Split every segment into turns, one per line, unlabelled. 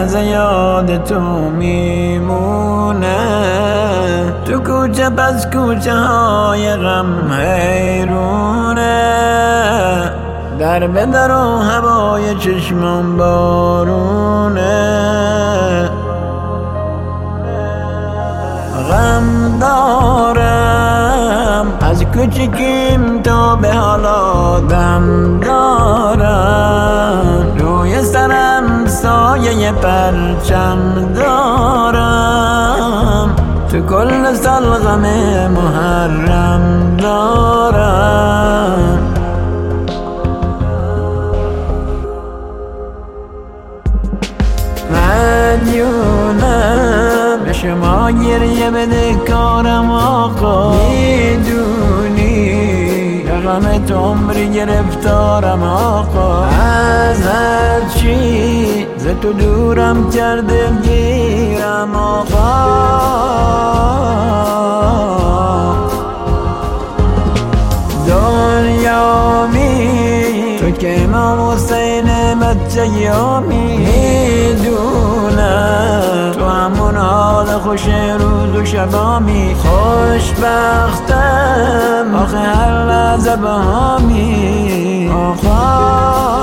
لحظه یاد تو میمونه، تو کوچه پس کوچه های غم حیرونه، در به در و هوای چشمم بارونه، غم دارم از کوچکیم تا به حالا دم دارم، روی سرم سایه پرچم دارم، تو کل سال غم محرم دارم. مدیونم به شما گریه بده کارم آقا، میدونی رقمت عمری گرفتارم آقا، از هر چی ز تو دورم کرده گیرم آقا، دنیامی تو که امام حسین بچه یامی، میدونم تو همون حال خوش روز و شبامی، خوشبختم آخه هر لحظه بهامی آقا.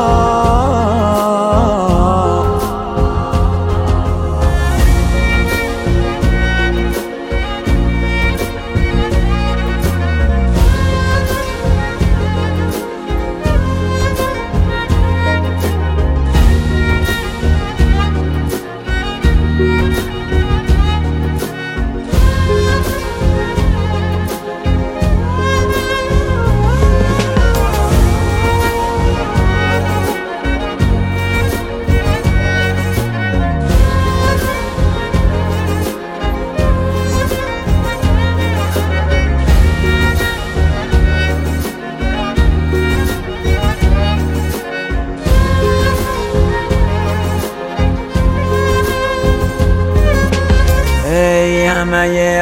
همه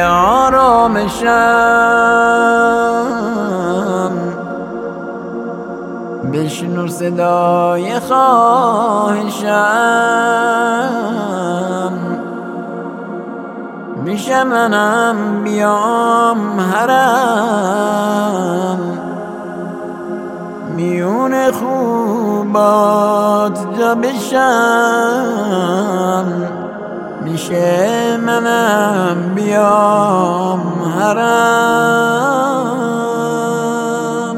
آرامشم بشنو صدای خواهشم، میشه منم بیام حرم، میون خوبات جا بشم، میشه منم بیام حرم،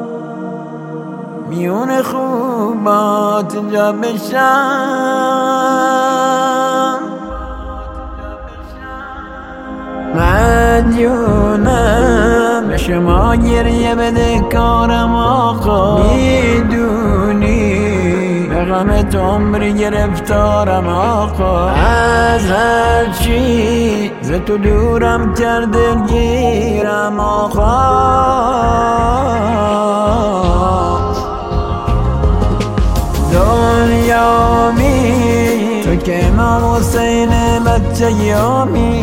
میون خوبات جا بشم. مدیونم به شما گریه بده کارم آقا، میدونی رقمت عمری گرفتارم آقا، از هر چی ز تو دورم کرده گیرم آقا، دنیامی تو که امام حسین بچه یامی،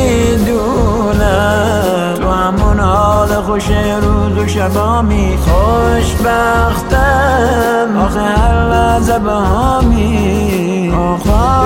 میدونم تو همون حال خوش روز و شبامی، خوشبختم آخه هر لحظه بهامی آقا.